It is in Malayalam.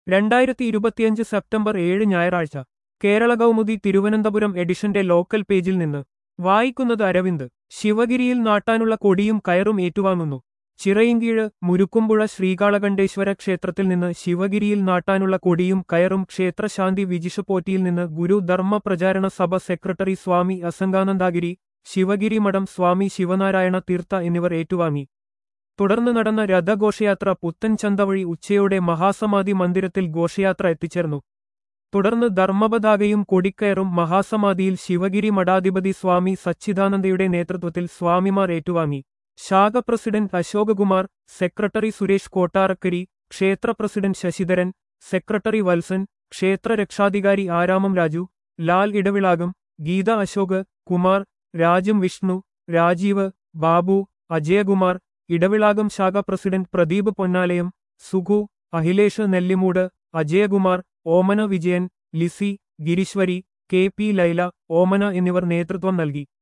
2025 സെപ്റ്റംബർ 7 ഞായറാഴ്ച കേരള കൗമുദി തിരുവനന്തപുരം എഡിഷന്റെ ലോക്കൽ പേജിൽ നിന്ന് വായിക്കുന്നത് അരവിന്ദ്. ശിവഗിരിയിൽ നാട്ടാനുള്ള കൊടിയും കയറും ഏറ്റുവാങ്ങുന്നു. ചിറയിൻകീഴ് മുരുക്കുംപുഴ ശ്രീകാളകണ്ഠേശ്വര ക്ഷേത്രത്തിൽ നിന്ന് ശിവഗിരിയിൽ നാട്ടാനുള്ള കൊടിയും കയറും ക്ഷേത്രശാന്തി വിജിഷപോറ്റിയിൽ നിന്ന് ഗുരു ധർമ്മ പ്രചാരണ സഭ സെക്രട്ടറി സ്വാമി അസംഗാനന്ദഗിരി, ശിവഗിരി മഠം സ്വാമി ശിവനാരായണ തീർത്ഥ എന്നിവർ ഏറ്റുവാങ്ങി. തുടർന്ന് നടന്ന രഥഘോഷയാത്ര പുത്തൻചന്ത വഴി ഉച്ചയോടെ മഹാസമാധി മന്ദിരത്തിൽ ഘോഷയാത്ര എത്തിച്ചേർന്നു. തുടർന്ന് ധർമ്മപതാകയും കൊടിക്കയറും മഹാസമാധിയിൽ ശിവഗിരി മഠാധിപതി സ്വാമി സച്ചിദാനന്ദയുടെ നേതൃത്വത്തിൽ സ്വാമിമാർ ഏറ്റുവാങ്ങി. ശാഖ പ്രസിഡന്റ് അശോകകുമാർ, സെക്രട്ടറി സുരേഷ് കോട്ടാറക്കരി, ക്ഷേത്ര പ്രസിഡന്റ് ശശിധരൻ, സെക്രട്ടറി വത്സൻ, ക്ഷേത്ര രക്ഷാധികാരി ആരാമം രാജു, ലാൽ ഇടവിളാകം, ഗീത അശോക് കുമാർ, രാജം വിഷ്ണു, രാജീവ്, ബാബു, അജയകുമാർ, ഇടവിളാകം ശാഖ president Pradeep Ponnalayam, Sukhu, Akhilesh Nellimoodu, Ajayakumar, Omana Vijayan, Lissy, Gireeshwari, K P Laila, Omana എന്നിവർ നേതൃത്വം നൽകി.